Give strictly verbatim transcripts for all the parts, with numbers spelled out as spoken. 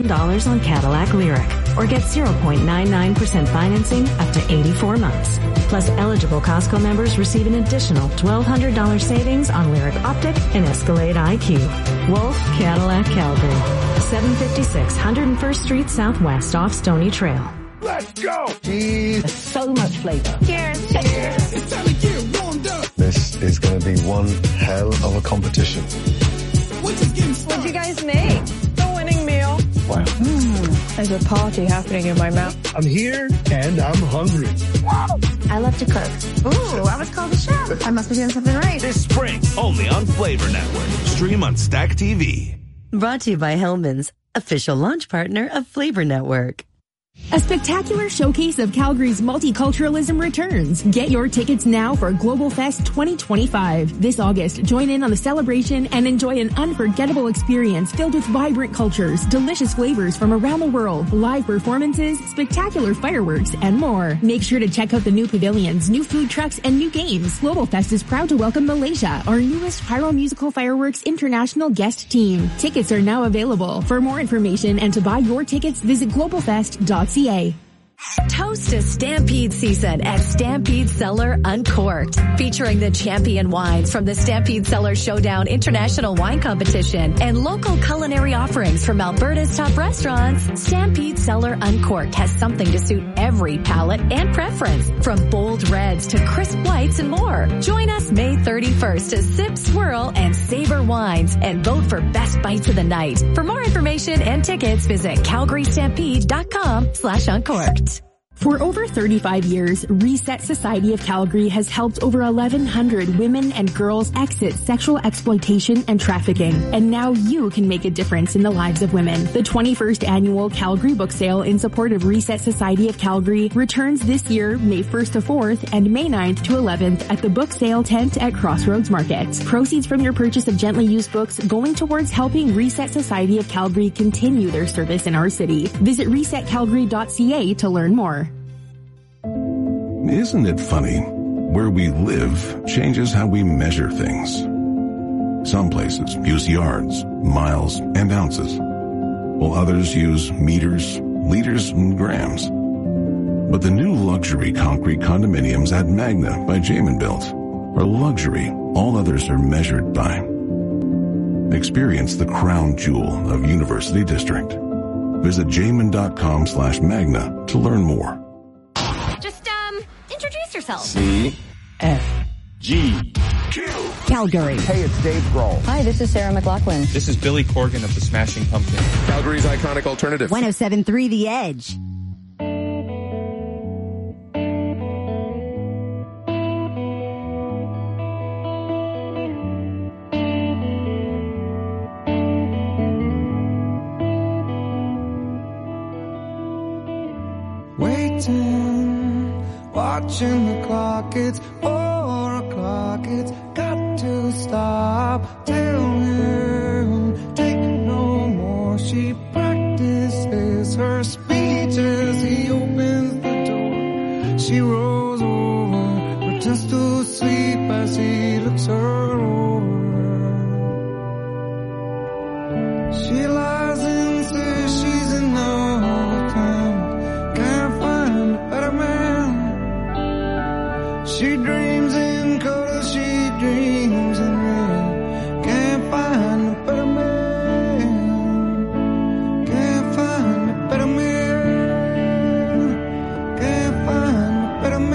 thousand dollars on Cadillac Lyriq, or get zero point nine nine percent financing up to eighty-four months. Plus, eligible Costco members receive an additional twelve hundred dollars savings on Lyriq Optic and Escalade I Q. Wolf Cadillac Calgary, seven fifty-six one hundred first Street Southwest off Stony Trail. Let's go! Jeez. So much flavor. Cheers. Cheers. It's time to get warmed up. This is going to be one hell of a competition. What'd you guys make? The winning meal. Wow. Mm, there's a party happening in my mouth. I'm here and I'm hungry. Wow. I love to cook. Ooh, I was called a chef. I must be doing something right. This spring, only on Flavor Network. Stream on Stack T V. Brought to you by Hellman's, official launch partner of Flavor Network. A spectacular showcase of Calgary's multiculturalism returns. Get your tickets now for Global Fest twenty twenty-five. This August, join in on the celebration and enjoy an unforgettable experience filled with vibrant cultures, delicious flavors from around the world, live performances, spectacular fireworks, and more. Make sure to check out the new pavilions, new food trucks, and new games. Global Fest is proud to welcome Malaysia, our newest Pyro Musical Fireworks International guest team. Tickets are now available. For more information and to buy your tickets, visit global fest dot c a. Toast a Stampede season at Stampede Cellar Uncorked, featuring the champion wines from the Stampede Cellar Showdown International Wine Competition and local culinary offerings from Alberta's top restaurants. Stampede Cellar Uncorked has something to suit every palate and preference, from bold reds to crisp whites and more. Join us May thirty-first to sip, swirl, and savor wines and vote for best bites of the night. For more information and tickets, visit calgary stampede dot com slash uncorked. For over thirty-five years, Reset Society of Calgary has helped over eleven hundred women and girls exit sexual exploitation and trafficking. And now you can make a difference in the lives of women. The twenty-first annual Calgary Book Sale in support of Reset Society of Calgary returns this year, May first to fourth and May ninth to eleventh at the Book Sale tent at Crossroads Market. Proceeds from your purchase of gently used books going towards helping Reset Society of Calgary continue their service in our city. Visit reset calgary dot c a to learn more. Isn't it funny? Where we live changes how we measure things. Some places use yards, miles, and ounces, while others use meters, liters, and grams. But the new luxury concrete condominiums at Magna by Jamin Built are luxury all others are measured by. Experience the crown jewel of University District. Visit jamin dot com slash magna to learn more. Introduce yourself. C F G Q Calgary. Hey, it's Dave Grohl. Hi, this is Sarah McLachlan. This is Billy Corgan of the Smashing Pumpkins. Calgary's iconic alternative. one oh seven point three The Edge. Waiting, watching the clock, it's four o'clock, it's got to stop. Tell him, take no more. She practices her speech as he opens the door. She rolls over, pretends to sleep as he looks her over. She lies and says she's in love with him. Can't find a better man. She dreams in color, she dreams in red. Can't find a better man. Can't find a better man. Can't find a better man.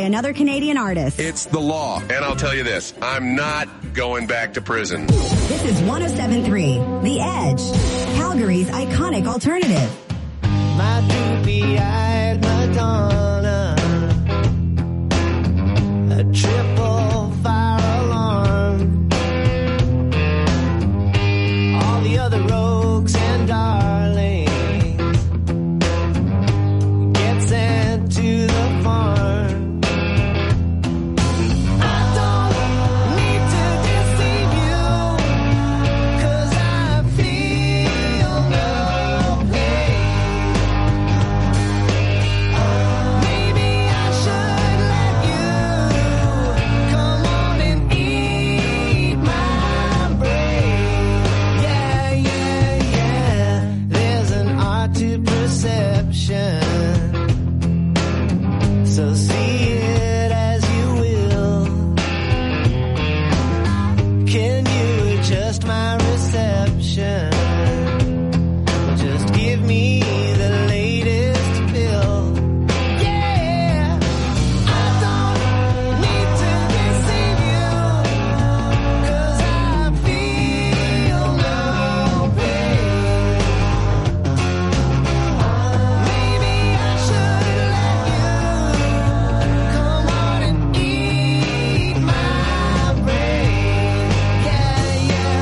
another Canadian artist. It's the law. And I'll tell you this, I'm not going back to prison. This is one oh seven point three, The Edge, Calgary's iconic alternative. My droopy-eyed Madonna, a triple fire alarm, all the other rogues and darlings get sent to the farm. I don't need to deceive you, 'cause I feel no pain. Maybe I should let you come on and eat my brain. Yeah, yeah, yeah. There's an art to perception, so see it as you will. Can you adjust my reception? Just give me the latest bill. Yeah, I don't need to deceive you, 'cause I feel no pain. Maybe I should let you come on and eat my brain. Yeah, yeah.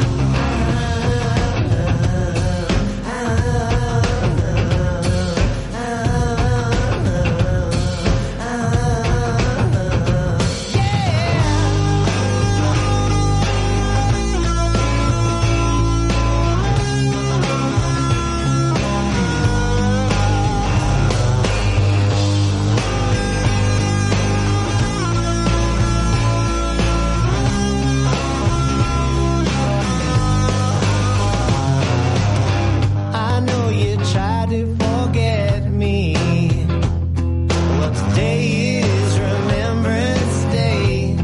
I know you tried to forget me. Well, today is Remembrance Day.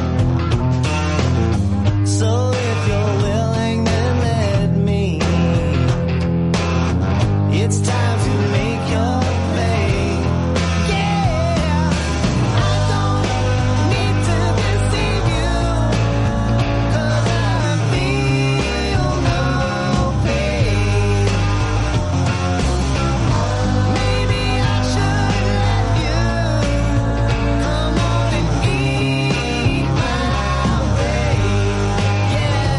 So if you're willing, then let me. It's time to make your play. Yeah, I don't need to deceive you, 'cause I feel no pain. Maybe I should let you come on and eat my brain. Yeah,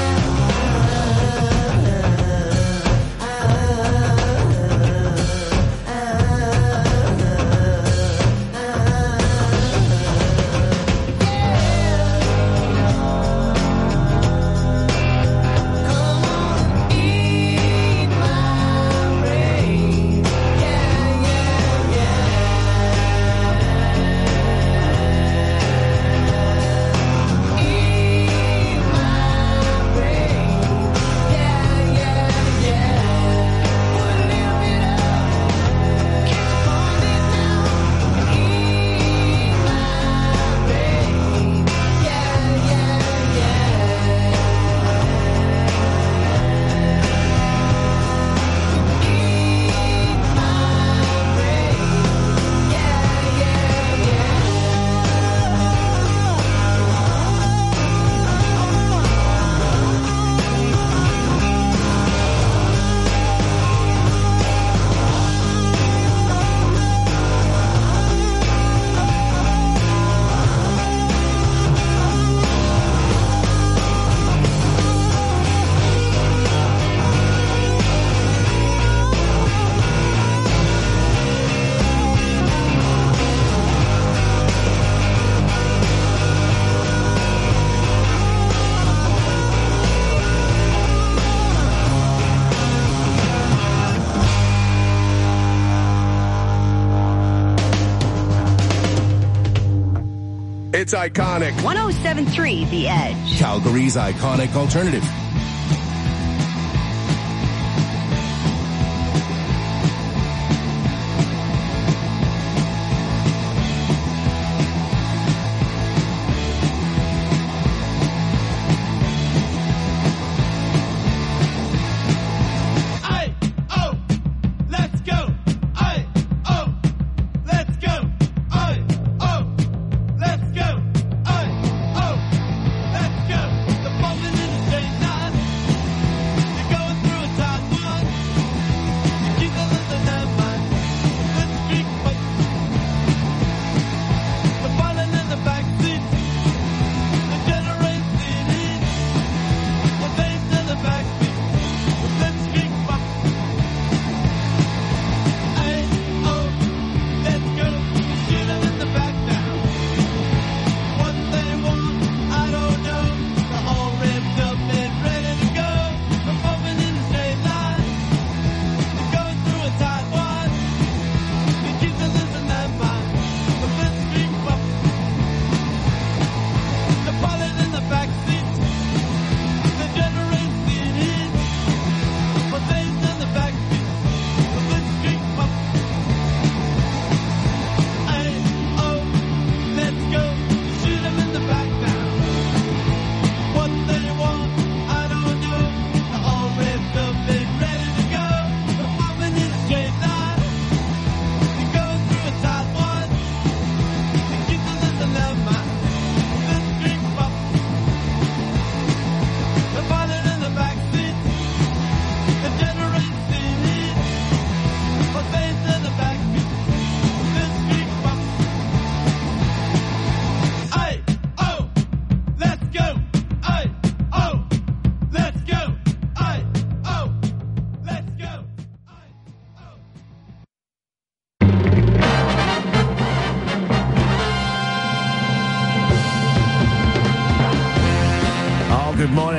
It's iconic. one oh seven point three, The Edge. Calgary's iconic alternative.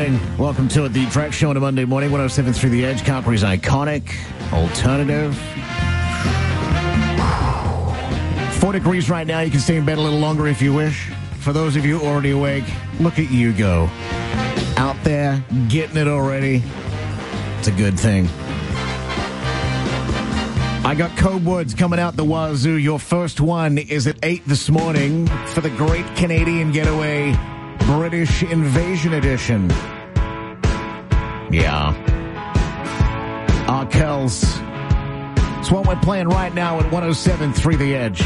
morning. Welcome to it, the Track Show on a Monday morning, one oh seven point three The Edge, Calgary's iconic alternative. Four degrees right now. You can stay in bed a little longer if you wish. For those of you already awake, look at you go. Out there, getting it already. It's a good thing. I got Code Woods coming out the wazoo. Your first one is at eight this morning for the Great Canadian Getaway British Invasion Edition. Yeah. Arkells. It's what we're playing right now at one oh seven point three The Edge.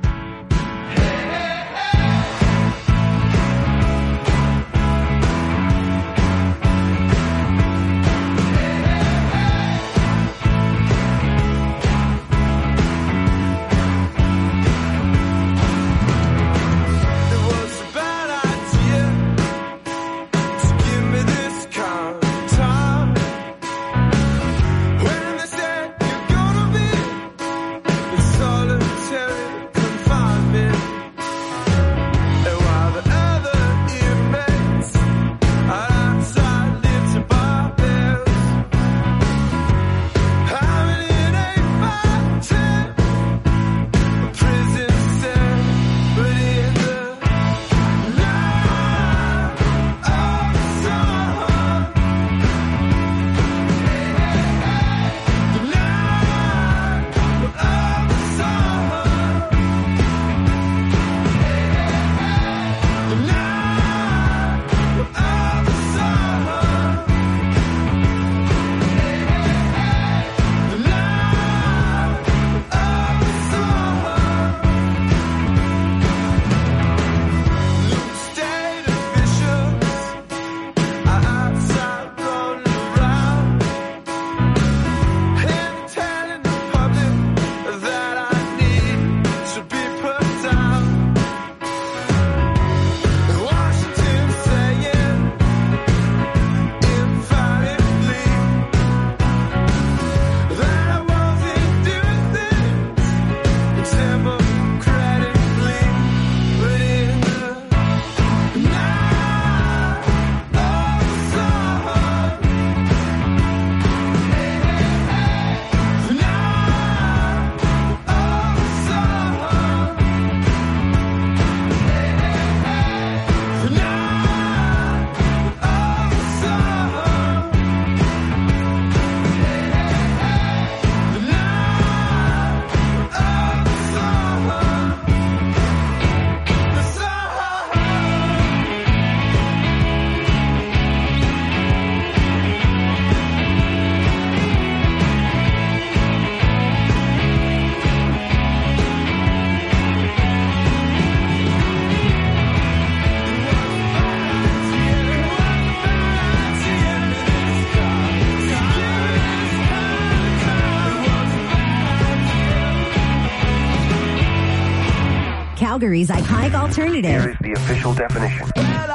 Calgary's iconic alternative. Here is the official definition.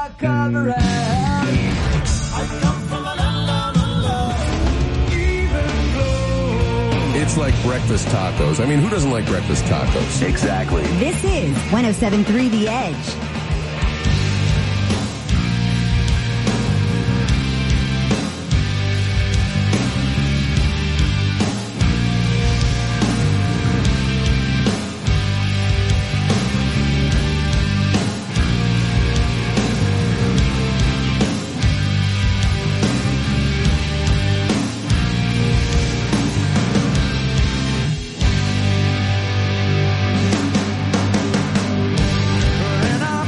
It's like breakfast tacos. I mean, who doesn't like breakfast tacos? Exactly. This is one oh seven point three The Edge. And I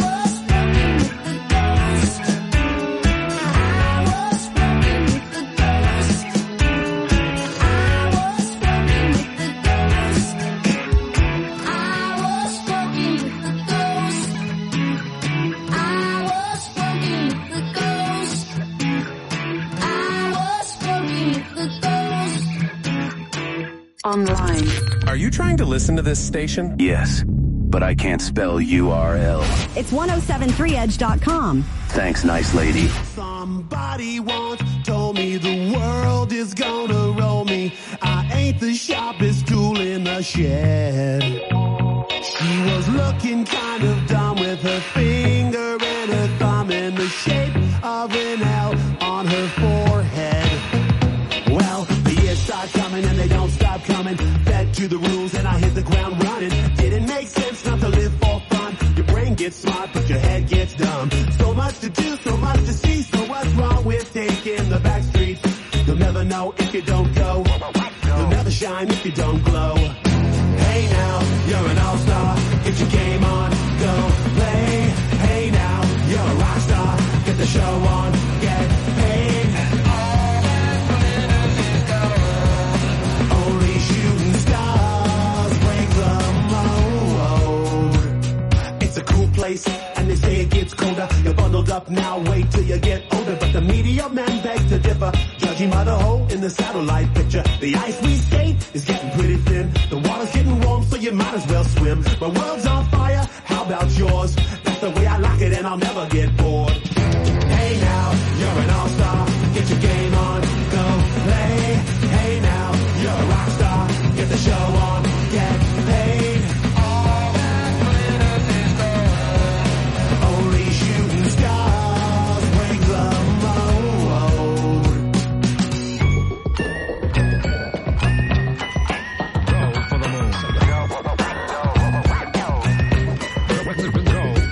Online. Are you trying to listen to this station? Yes, but I can't spell U R L. It's ten seventy-three edge dot com. Thanks, nice lady. Somebody once told me the world is gonna roll me. I ain't the sharpest tool in the shed. She was looking kind of dumb with her finger and her thumb in the shape of an L on her forehead. Well, the years start coming and they don't stop coming. Fed to the rules and I hit the ground running. Didn't make sense not to live for fun. Your brain gets smart but your head gets dumb. So much to do, so much to see. So what's wrong with taking the back streets? You'll never know if you don't go. You'll never shine if you don't glow. Hey now, you're an all-star. Get your game on, go play. Hey now, you're a rock star. Get the show on, get paid. Only shooting stars break the mold. It's a cool place, and they say it gets colder. You're bundled up now, wait till you get older. But the media man begs to differ, judging by the hole in the satellite picture. The ice we skate is getting pretty thin. The water's getting warm, so you might as well swim. My world's on fire, how about yours? That's the way I like it, and I'll never get bored. Hey now, you're an all-star. Get your game on, go play. Hey now, you're a rock star. Get the show on, get paid. All that glitters is gold. Only shooting stars break the mold. Go for the moon. Go.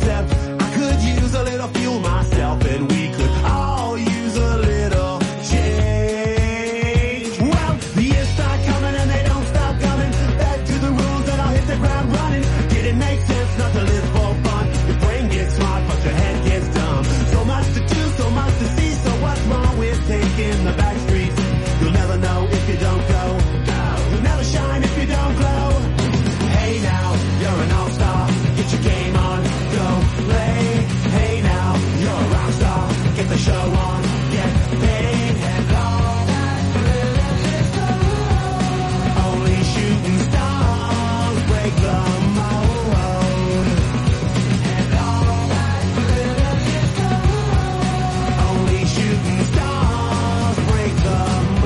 except I could use a little fuel myself, and we could all use a little change. Well, the years start coming and they don't stop coming. Back to the rules and I'll hit the ground running. Did it make sense not to live for fun? Your brain gets smart but your head gets dumb. So much to do, so much to see, so what's wrong with taking the back streets? You'll never know if you don't go. You'll never shine if you don't glow. Hey now, you're an all-star. Get your game on, go play. Hey now, you're a rock star. Get the show on, get paid. And all that glitters is gold. Only shooting stars break the mold. And all that glitters is gold. Only shooting stars break the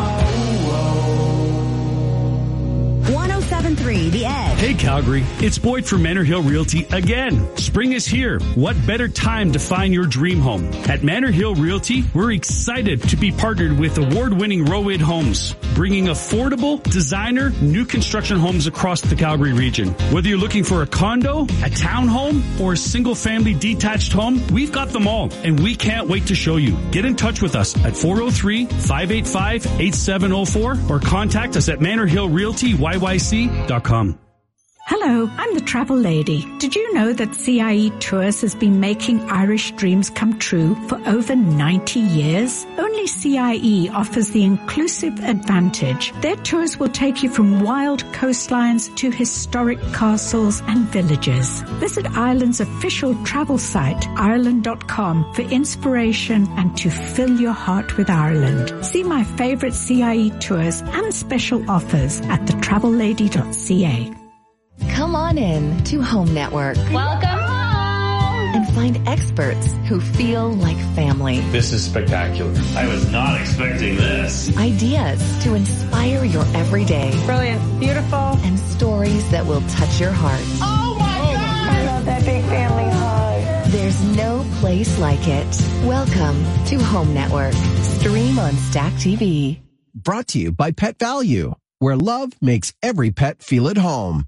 mold. one oh seven point three The Edge. Hey Calgary, it's Boyd from Manor Hill Realty again. Spring is here. What better time to find your dream home? At Manor Hill Realty, we're excited to be partnered with award-winning Rowid Homes, bringing affordable, designer, new construction homes across the Calgary region. Whether you're looking for a condo, a townhome, or a single-family detached home, we've got them all, and we can't wait to show you. Get in touch with us at four oh three, five eight five, eight seven oh four or contact us at manor hill realty y y c dot com. Hello, I'm the Travel Lady. Did you know that C I E Tours has been making Irish dreams come true for over ninety years? Only C I E offers the inclusive advantage. Their tours will take you from wild coastlines to historic castles and villages. Visit Ireland's official travel site, ireland dot com, for inspiration and to fill your heart with Ireland. See my favorite C I E tours and special offers at the travel lady dot c a. Come on in to Home Network. Welcome home! And find experts who feel like family. This is spectacular. I was not expecting this. Ideas to inspire your everyday. Brilliant. Beautiful. And stories that will touch your heart. Oh my God! I love that big family hug. There's no place like it. Welcome to Home Network. Stream on Stack T V. Brought to you by Pet Value, where love makes every pet feel at home.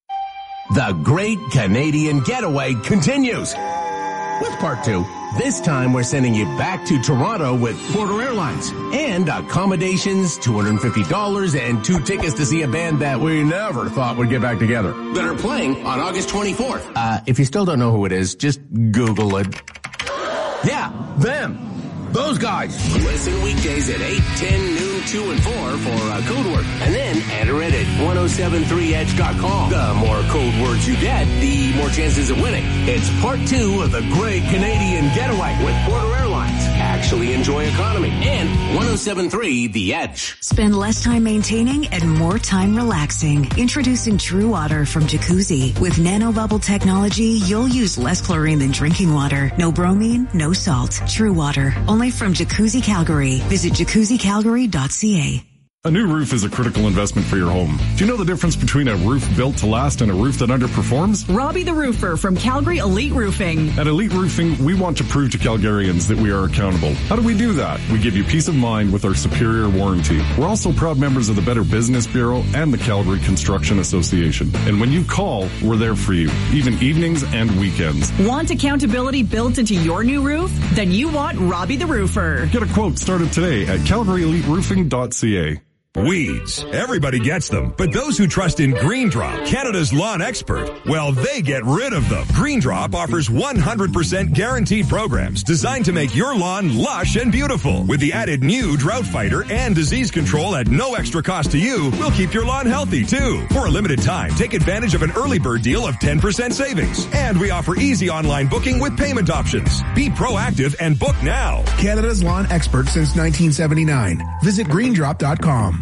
The Great Canadian Getaway continues with part two. This time we're sending you back to Toronto with Porter Airlines and accommodations, two hundred fifty dollars, and two tickets to see a band that we never thought would get back together that are playing on August twenty-fourth. Uh, if you still don't know who it is, just Google it. Yeah, them. Those guys. Listen weekdays at eight, ten, noon, two, and four for uh, code word. And then enter it at ten seventy-three edge dot com. The more code words you get, the more chances of winning. It's part two of the Great Canadian Getaway with Porter Airlines. Actually enjoy economy. And ten seventy-three The Edge. Spend less time maintaining and more time relaxing. Introducing True Water from Jacuzzi. With nanobubble technology, you'll use less chlorine than drinking water. No bromine, no salt. True Water. Only from Jacuzzi Calgary. Visit jacuzzi calgary dot c a. A new roof is a critical investment for your home. Do you know the difference between a roof built to last and a roof that underperforms? Robbie the Roofer from Calgary Elite Roofing. At Elite Roofing, we want to prove to Calgarians that we are accountable. How do we do that? We give you peace of mind with our superior warranty. We're also proud members of the Better Business Bureau and the Calgary Construction Association. And when you call, we're there for you, even evenings and weekends. Want accountability built into your new roof? Then you want Robbie the Roofer. Get a quote started today at calgary elite roofing dot c a. Weeds. Everybody gets them. But those who trust in Green Drop, Canada's lawn expert, well, they get rid of them. Green Drop offers one hundred percent guaranteed programs designed to make your lawn lush and beautiful. With the added new Drought Fighter and disease control at no extra cost to you, we'll keep your lawn healthy too. For a limited time, take advantage of an early bird deal of ten percent savings. And we offer easy online booking with payment options. Be proactive and book now. Canada's lawn expert since nineteen seventy-nine. Visit green drop dot com.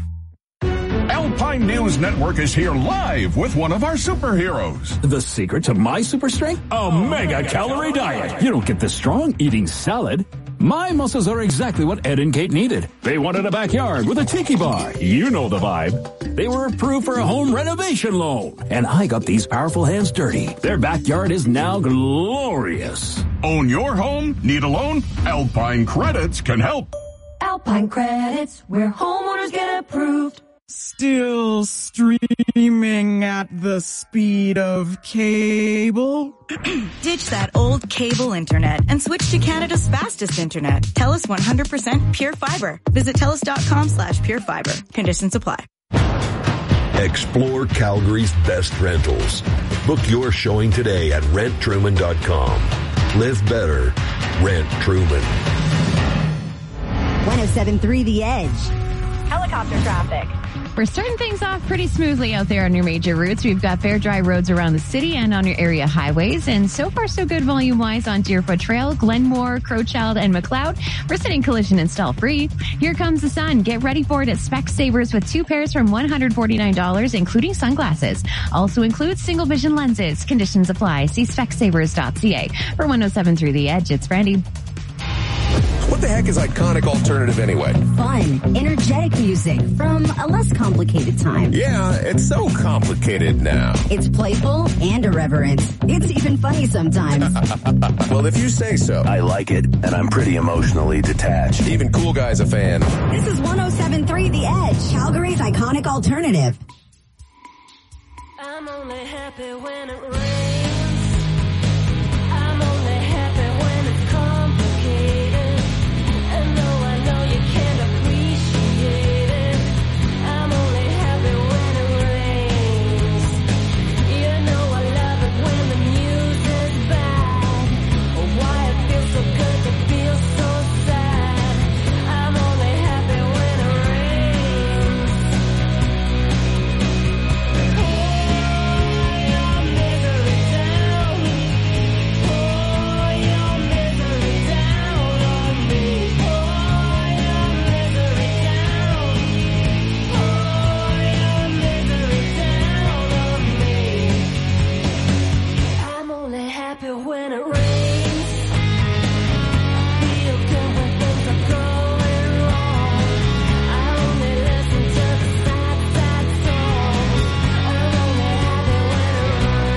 Alpine News Network is here live with one of our superheroes. The secret to my super strength? A mega calorie diet. You don't get this strong eating salad. My muscles are exactly what Ed and Kate needed. They wanted a backyard with a tiki bar. You know the vibe. They were approved for a home renovation loan. And I got these powerful hands dirty. Their backyard is now glorious. Own your home? Need a loan? Alpine Credits can help. Alpine Credits, where homeowners get approved. Still streaming at the speed of cable? Ditch that old cable internet and switch to Canada's fastest internet. TELUS one hundred percent Pure Fiber. Visit TELUS.com slash Pure Fiber. Conditions apply. Explore Calgary's best rentals. Book your showing today at rent truman dot com. Live better. Rent Truman. one oh seven point three The Edge. Helicopter traffic. We're starting things off pretty smoothly out there on your major routes. We've got fair dry roads around the city and on your area highways. And so far, so good volume-wise on Deerfoot Trail, Glenmore, Crowchild, and McLeod. We're sitting collision and stall free. Here comes the sun. Get ready for it at Specsavers with two pairs from one hundred forty-nine dollars, including sunglasses. Also includes single vision lenses. Conditions apply. See specsavers dot c a. For one oh seven point three The Edge, it's Brandy. What the heck is iconic alternative anyway? Fun, energetic music from a less complicated time. Yeah, it's so complicated now. It's playful and irreverent. It's even funny sometimes. Well, if you say so. I like it, and I'm pretty emotionally detached. Even Cool Guy's a fan. This is one oh seven point three The Edge, Calgary's iconic alternative. I'm only happy when it rains. I'm only happy when it's complicated. And though I know you can't appreciate it, I'm only happy when it rains. You know I love it when the music's bad. Oh, why it feels so good to feel so sad. I'm only happy when it rains. Pour your misery down. Pour your misery down on me. Pour your misery down. Pour your misery down on me. I'm only happy when it rains. Feel good when things are going wrong. I only listen to the sad, sad songs. I'm only happy when it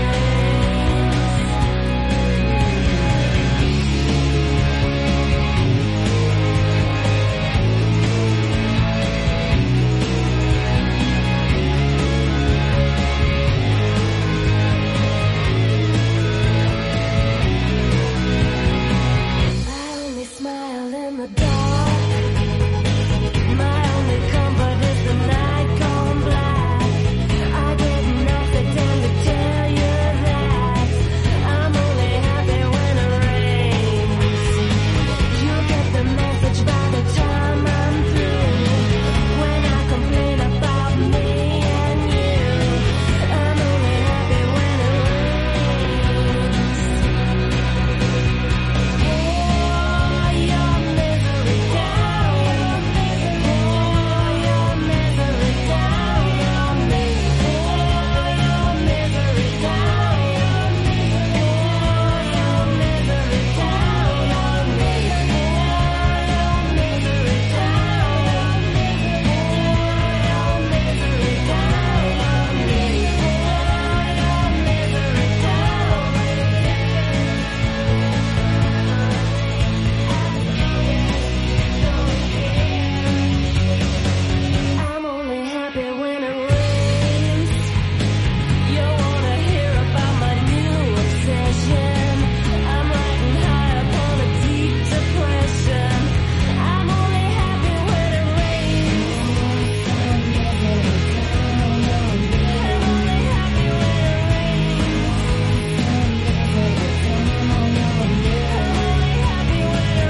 I only smile in the dark. My only comfort is the night gone black. I get nothing to tell you that. I'm only happy when it rains. You get the message by the time I'm through. When I complain about me and you, I'm only happy when it rains. Pour your misery down. Pour your misery down on me. Pour your misery down. Pour your misery down on me. Pour your misery down. Pour your misery down on me. I'm only happy when it rains. You wanna hear about my new obsession? I'm riding high upon a deep depression. I'm only happy when it rains. I'm only happy when it rains. I'm only happy when it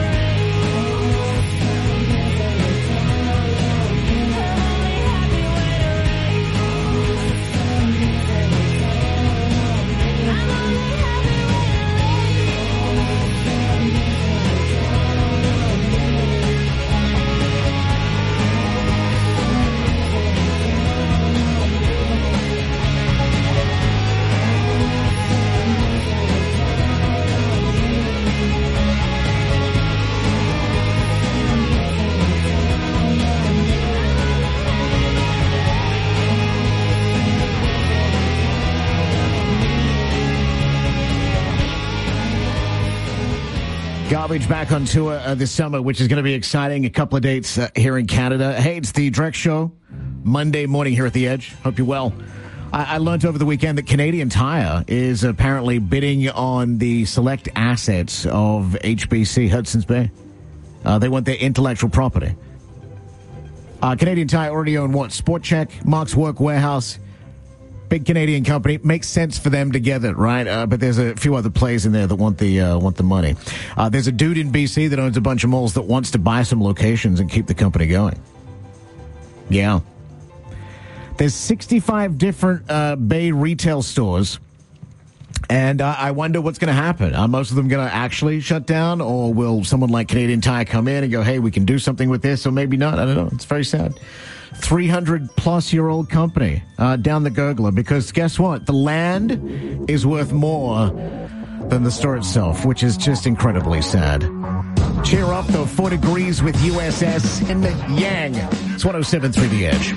Garbage back on tour uh, this summer, which is going to be exciting. A couple of dates uh, here in Canada. Hey, it's the Drex Show Monday morning here at The Edge. Hope you're well. I, I learned over the weekend that Canadian Tire is apparently bidding on the select assets of H B C, Hudson's Bay. Uh, they want their intellectual property. Uh, Canadian Tire already own what? Sport Check, Mark's Work Warehouse. Big Canadian company. Makes sense for them to get it, right? Uh, but there's a few other players in there that want the uh, want the money. Uh, there's a dude in B C that owns a bunch of malls that wants to buy some locations and keep the company going. Yeah. There's sixty-five different uh, Bay retail stores, and uh, I wonder what's going to happen. Are most of them going to actually shut down, or will someone like Canadian Tire come in and go, hey, we can do something with this, or maybe not? I don't know. It's very sad. three hundred plus year old company uh, down the gurgler, because guess what? The land is worth more than the store itself, which is just incredibly sad. Cheer up, though. Four degrees with U S S in Yang. It's one oh seven point three The Edge.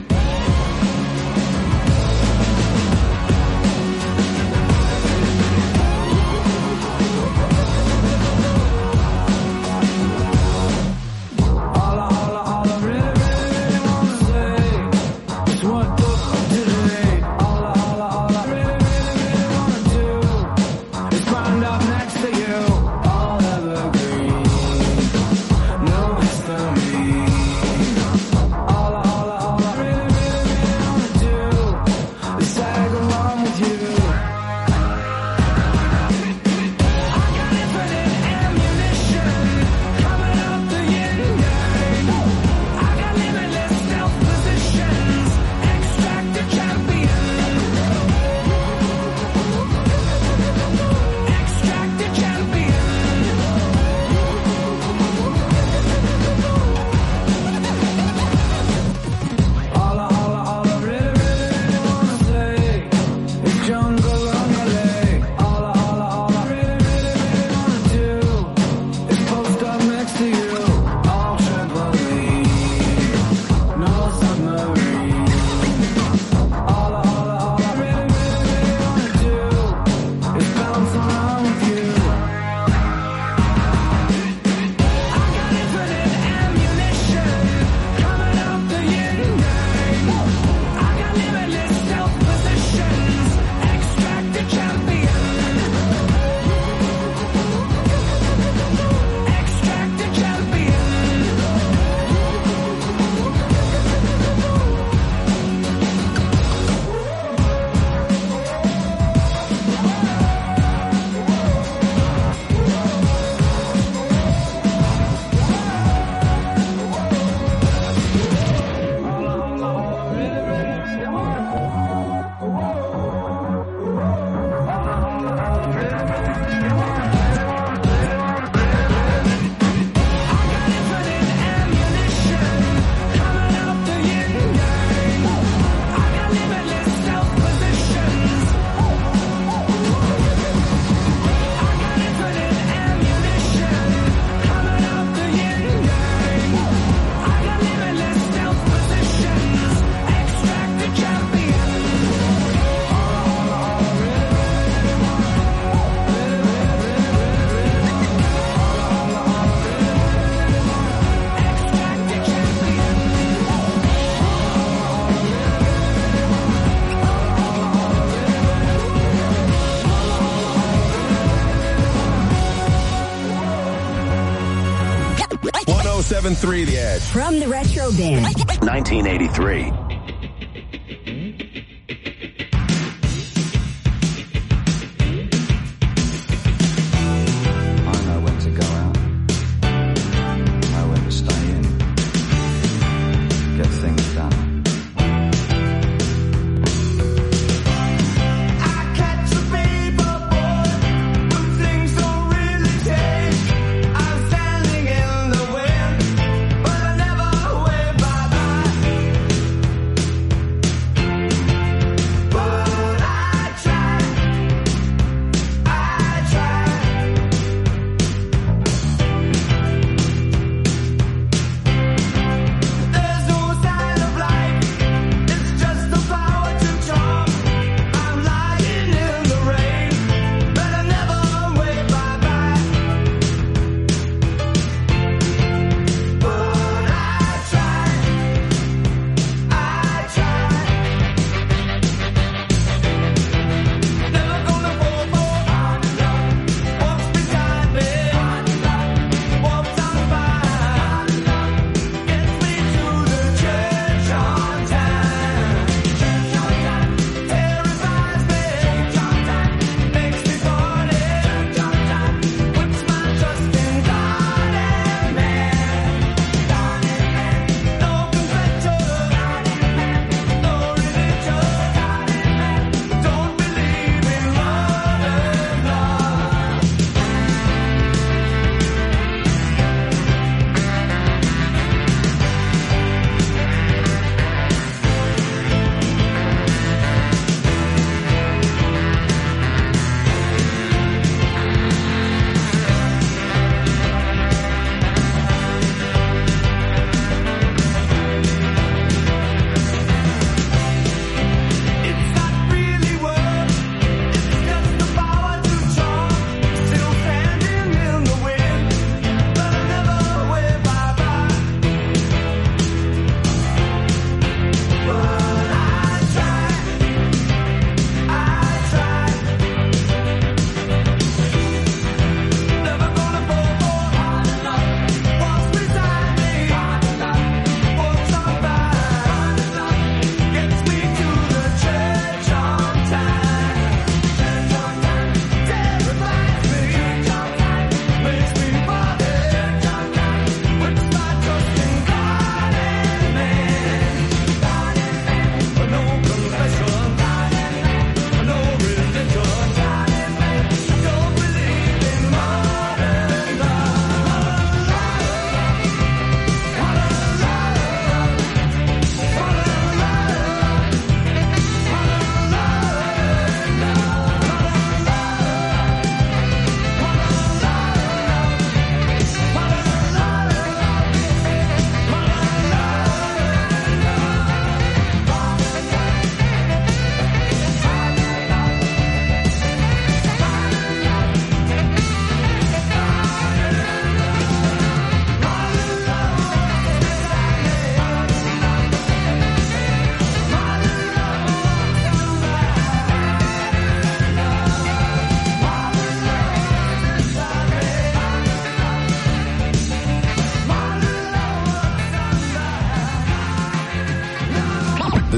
one oh seven point three The Edge. From the Retro Bin. nineteen eighty-three.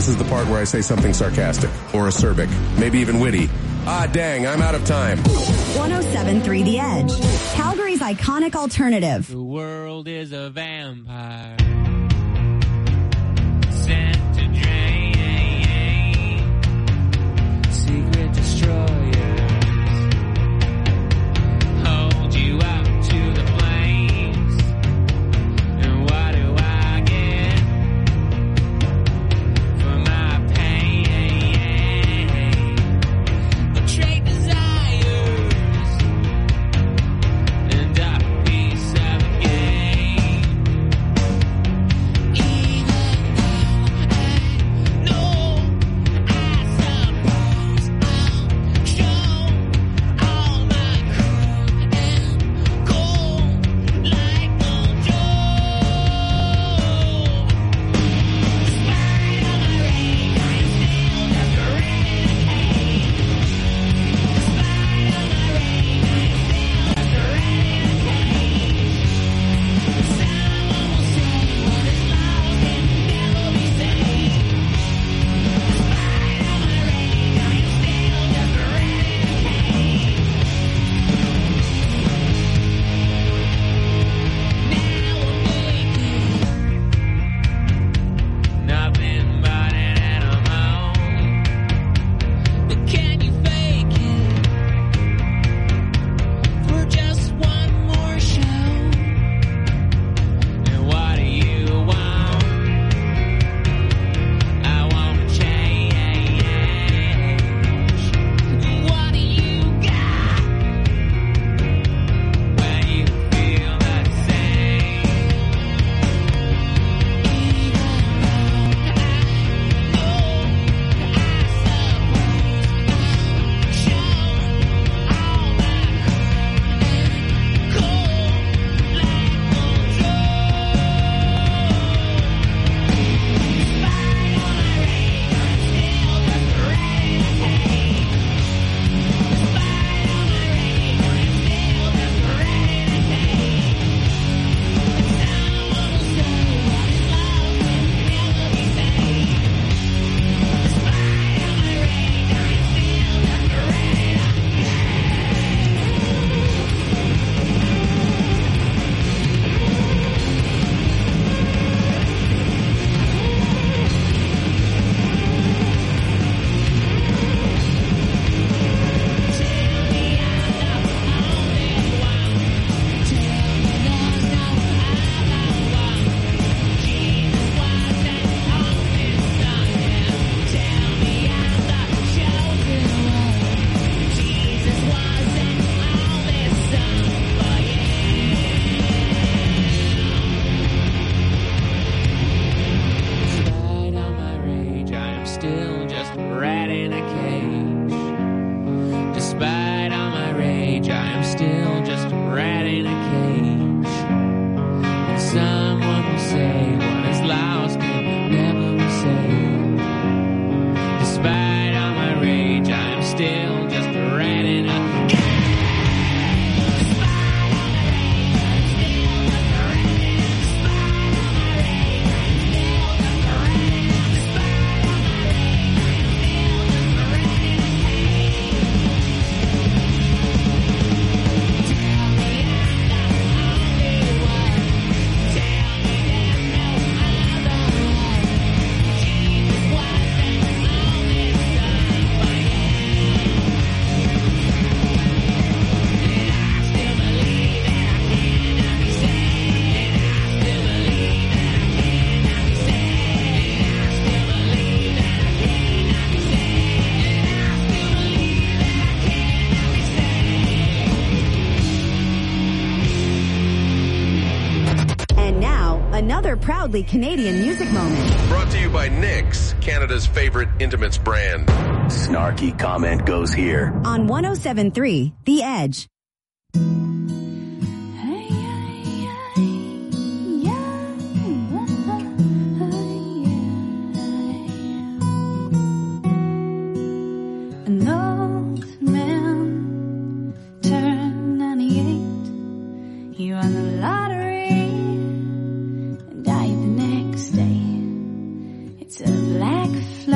This is the part where I say something sarcastic or acerbic, maybe even witty. Ah, dang, I'm out of time. one oh seven point three The Edge, Calgary's iconic alternative. The world is a vampire. Sent to drain. Secret destroyers. Hold you up to the flames. And what do I get for my pain? Betrayed desires and a piece of a game. Even though I know, I suppose I'll show all my crew and go like no joke. Despite all my rage, I'm still just a renegade. Despite all my rage, I'm still just a renegade. Someone will say what is lost can never be saved. Despite all my rage, I'm still just a renegade. Now I'm naked, nothing but an animal. But can you fake it for just one more show? And what do you want? I want to change. What do you got when you feel the same? Even though I know, I suppose I'll show all my crew and go like no joke. Despite all my rage, I'm still just a renegade. Despite all my rage, I'm still just a renegade. Someone will say what is love can never be saved. Despite all my rage, I'm still just a Despite all my rage, I am still just a rat in a cage. Despite all my rage, I am still just a rat in a cage. And someone will say what is lost can never be saved. Despite all my rage, I am still just a rat in a cage. Despite all my rage, I'm still just a rat in a cage. Despite all my rage, I'm still just a rat in a cage. Despite all my rage, I'm still just a rat in a cage. Tell me I'm not the only one. Tell me there's no other one. Jesus wasn't all this done for you. And I still believe that I cannot be saved. And I still believe that I cannot be saved. And I still believe that I cannot be saved. And I still believe that I cannot be saved. And now, another proudly Canadian music moment. Brought to you by Nix, Canada's favorite intimates brand. Snarky comment goes here. On one oh seven point three The Edge. An old man turned ninety-eight. He won the lottery and died the next day. It's a black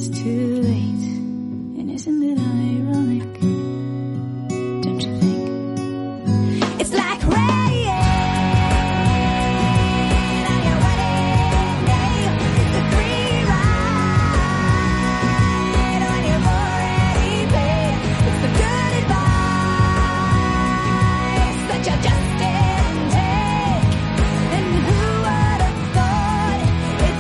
it's too late. And isn't it ironic? Don't you think? It's like rain on your wedding day. It's a free ride on your already paid. It's the good advice that you just didn't take. And who would have thought it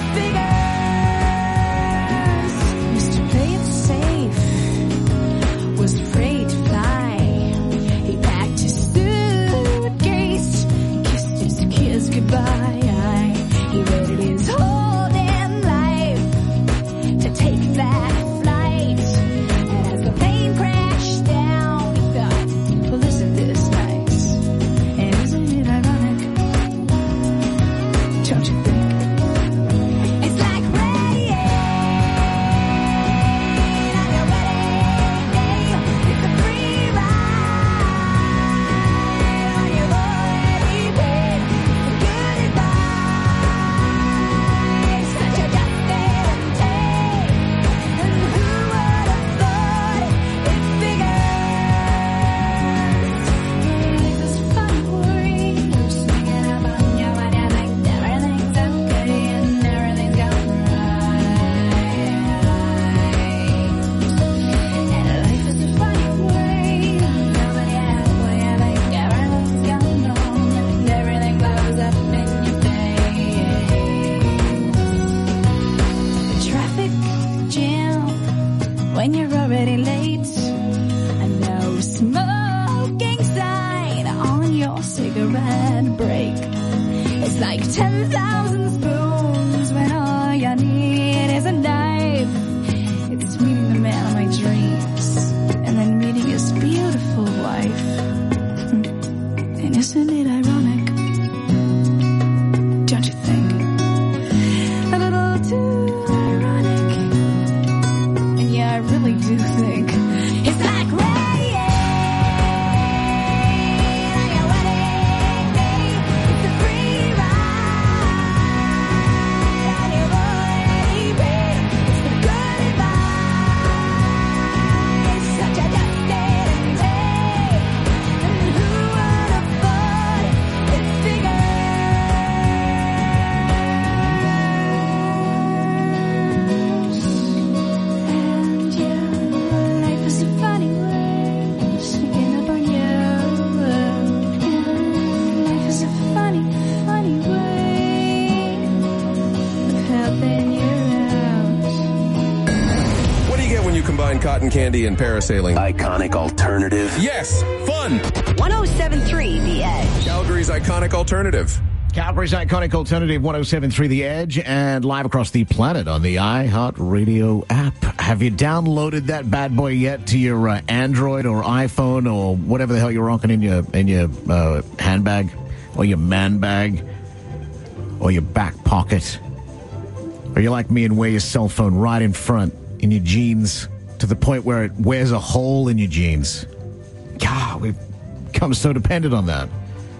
figures? Used to play it safe, was afraid to fly. He packed his suitcase, kissed his kids goodbye. He waited his whole damn life to take that flight. And as the plane crashed down, he thought, well, isn't this nice? And isn't it ironic? Don't you think? It's like rain on your wedding day. It's a free ride on your already paid. It's the good advice that you just didn't take. And who would have thought it figures? Life is fun, worry. You're swinging up on your way. I think everything's okay and everything's going right. And life is a funny way. Nobody halfway. I think everything's going wrong and everything blows up in your face. The traffic jam when you're already late. And no smoking sign on your cigarette break. It's like ten thousand spoons when all you need is a knife. It's meeting the man of my dreams and then meeting his beautiful wife. And isn't it ironic? Don't you think? A little too ironic. And yeah, I really do think it's like rain on your wedding day. It's a free ride on your already paid. It's the good advice that you just didn't take. And who would have thought it figures? And yeah, life is a funny way, sneaking up on you. Yeah, life is a funny, funny way of helping you out. What do you get when you combine cotton candy and parasailing? Iconic alternative. Yes, fun. one oh seven point three The Edge. Calgary's iconic alternative. Calgary's iconic alternative, one oh seven point three The Edge, and live across the planet on the iHeartRadio app. Have you downloaded that bad boy yet to your uh, Android or iPhone or whatever the hell you're rocking in your in your uh, handbag or your man bag or your back pocket? Or you like me and wear your cell phone right in front in your jeans to the point where it wears a hole in your jeans? God, we've become so dependent on that.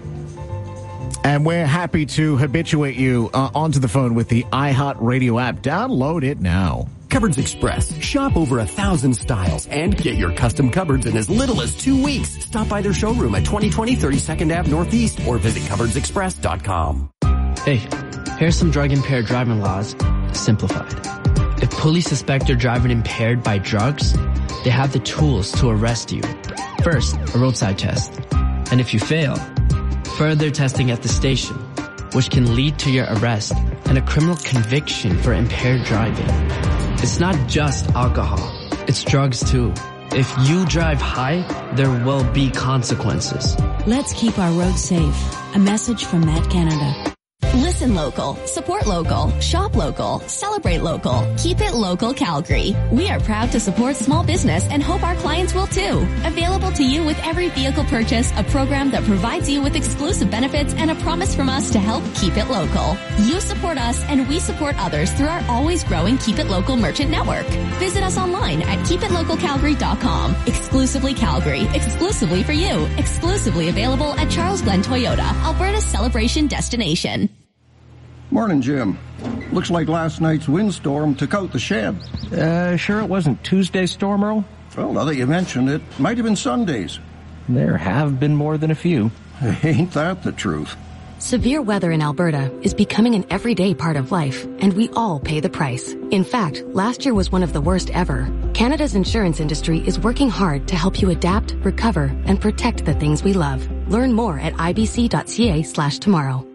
And we're happy to habituate you uh, onto the phone with the iHeartRadio app. Download it now. Cupboards Express. Shop over a thousand styles and get your custom cupboards in as little as two weeks. Stop by their showroom at twenty twenty thirty-second Avenue Northeast or visit cupboards express dot com. Hey, here's some drug-impaired driving laws simplified. If police suspect you're driving impaired by drugs, they have the tools to arrest you. First, a roadside test. And if you fail, further testing at the station, which can lead to your arrest and a criminal conviction for impaired driving. It's not just alcohol, it's drugs too. If you drive high, there will be consequences. Let's keep our roads safe. A message from Met Canada. Listen local, support local, shop local, celebrate local, keep it local Calgary. We are proud to support small business and hope our clients will too. Available to you with every vehicle purchase, a program that provides you with exclusive benefits and a promise from us to help keep it local. You support us and we support others through our always growing Keep It Local merchant network. Visit us online at keep it local calgary dot com. Exclusively Calgary, exclusively for you, exclusively available at Charles Glen Toyota, Alberta's celebration destination. Morning, Jim. Looks like last night's windstorm took out the shed. Uh, sure it wasn't Tuesday's storm, Earl? Well, now that you mention it, might have been Sunday's. There have been more than a few. Ain't that the truth? Severe weather in Alberta is becoming an everyday part of life, and we all pay the price. In fact, last year was one of the worst ever. Canada's insurance industry is working hard to help you adapt, recover, and protect the things we love. Learn more at ibc.ca slash tomorrow.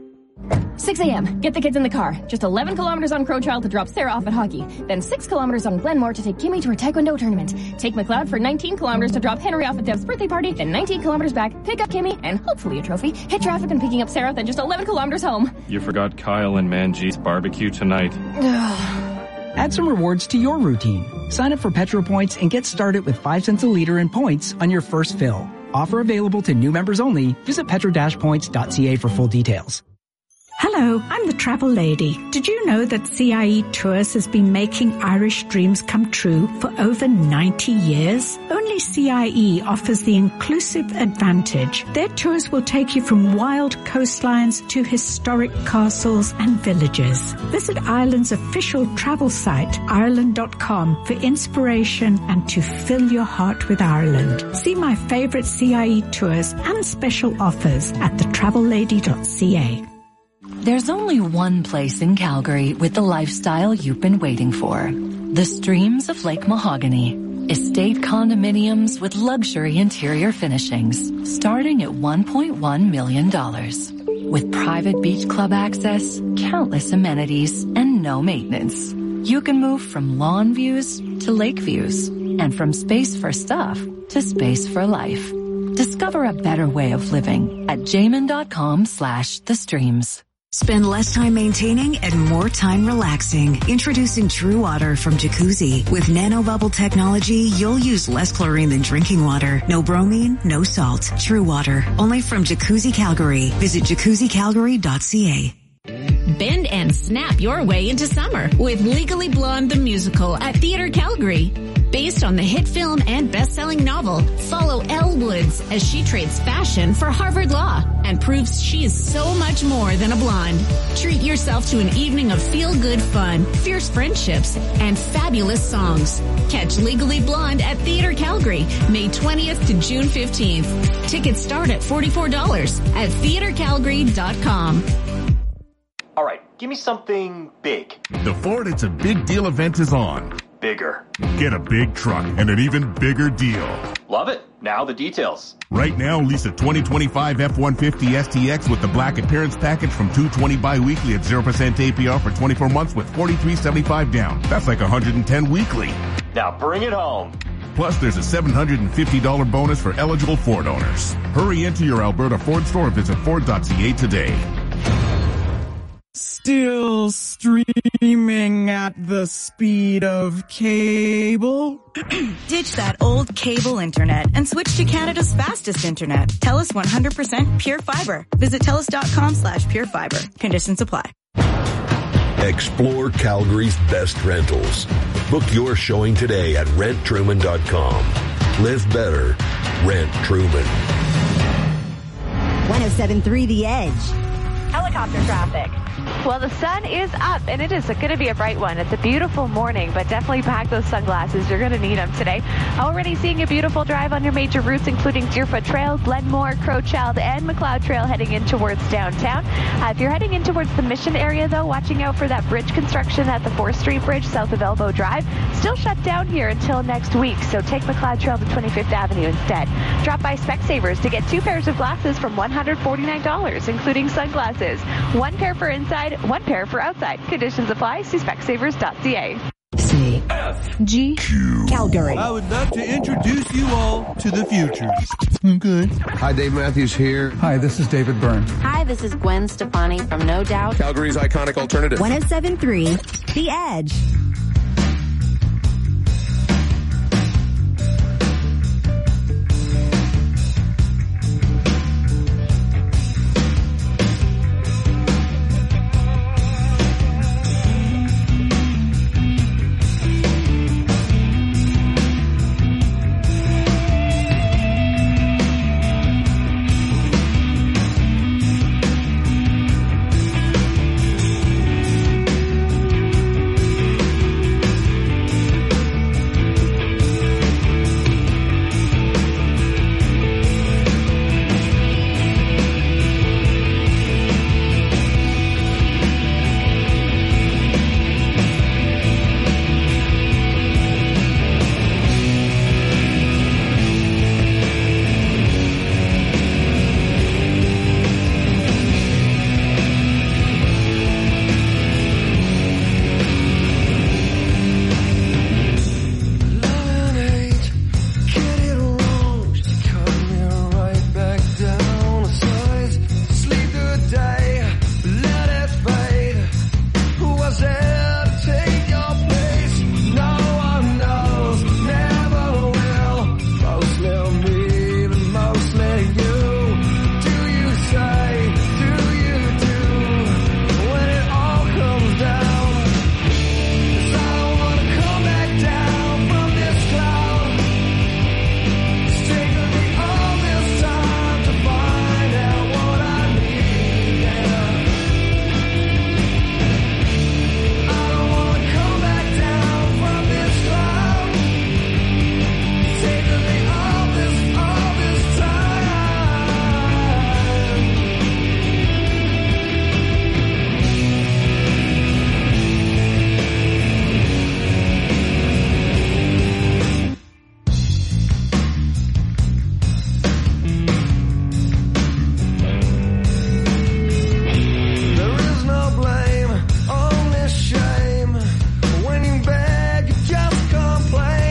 six a.m. Get the kids in the car. Just eleven kilometers on Crowchild to drop Sarah off at hockey. Then six kilometers on Glenmore to take Kimmy to her taekwondo tournament. Take McLeod for nineteen kilometers to drop Henry off at Dev's birthday party. Then nineteen kilometers back, pick up Kimmy, and hopefully a trophy. Hit traffic and picking up Sarah, then just eleven kilometers home. You forgot Kyle and Manjeet's barbecue tonight. Add some rewards to your routine. Sign up for Petro Points and get started with five cents a liter in points on your first fill. Offer available to new members only. Visit petro dash points dot c a for full details. Hello, I'm the Travel Lady. Did you know that C I E Tours has been making Irish dreams come true for over ninety years? Only C I E offers the inclusive advantage. Their tours will take you from wild coastlines to historic castles and villages. Visit Ireland's official travel site, ireland dot com, for inspiration and to fill your heart with Ireland. See my favorite C I E tours and special offers at the travel lady dot c a. There's only one place in Calgary with the lifestyle you've been waiting for. The Streams of Lake Mahogany. Estate condominiums with luxury interior finishings starting at one point one million dollars. With private beach club access, countless amenities, and no maintenance. You can move from lawn views to lake views and from space for stuff to space for life. Discover a better way of living at jamin.com slash the streams. Spend less time maintaining and more time relaxing. Introducing True Water from Jacuzzi. With nanobubble technology, you'll use less chlorine than drinking water. No bromine, no salt. True Water. Only from Jacuzzi Calgary. Visit jacuzzi calgary dot c a. Bend and snap your way into summer with Legally Blonde the Musical at Theatre Calgary. Based on the hit film and best-selling novel, follow Elle Woods as she trades fashion for Harvard Law and proves she is so much more than a blonde. Treat yourself to an evening of feel-good fun, fierce friendships, and fabulous songs. Catch Legally Blonde at Theatre Calgary, May twentieth to June fifteenth. Tickets start at forty-four dollars at theatre calgary dot com. All right, give me something big. The Ford It's a Big Deal event is on. Bigger. Get a big truck and an even bigger deal. Love it. Now the details. Right now, lease a twenty twenty-five F one fifty S T X with the black appearance package from two hundred twenty bi-weekly at zero percent A P R for twenty-four months with forty-three seventy-five down. That's like one hundred ten weekly. Now bring it home. Plus, there's a seven hundred fifty dollars bonus for eligible Ford owners. Hurry into your Alberta Ford store or visit ford dot c a today. Still streaming at the speed of cable? Ditch that old cable internet and switch to Canada's fastest internet. TELUS one hundred percent Pure Fiber. Visit telus dot com slash pure fiber. Conditions apply. Explore Calgary's best rentals. Book your showing today at rent truman dot com. Live better. Rent Truman. one oh seven point three The Edge. Helicopter traffic. Well, the sun is up, and it is going to be a bright one. It's a beautiful morning, but definitely pack those sunglasses. You're going to need them today. Already seeing a beautiful drive on your major routes, including Deerfoot Trail, Glenmore, Crowchild, and McLeod Trail heading in towards downtown. Uh, if you're heading in towards the Mission area, though, watching out for that bridge construction at the fourth Street Bridge south of Elbow Drive. Still shut down here until next week, so take McLeod Trail to twenty-fifth Avenue instead. Drop by Specsavers to get two pairs of glasses from one hundred forty-nine dollars, including sunglasses. One pair for inside, one pair for outside. Conditions apply. See specsavers dot c a. C F G Calgary. I would love to introduce you all to the future. Good. Hi, Dave Matthews here. Hi, this is David Byrne. Hi, this is Gwen Stefani from No Doubt. Calgary's iconic alternative. one oh seven point three The Edge.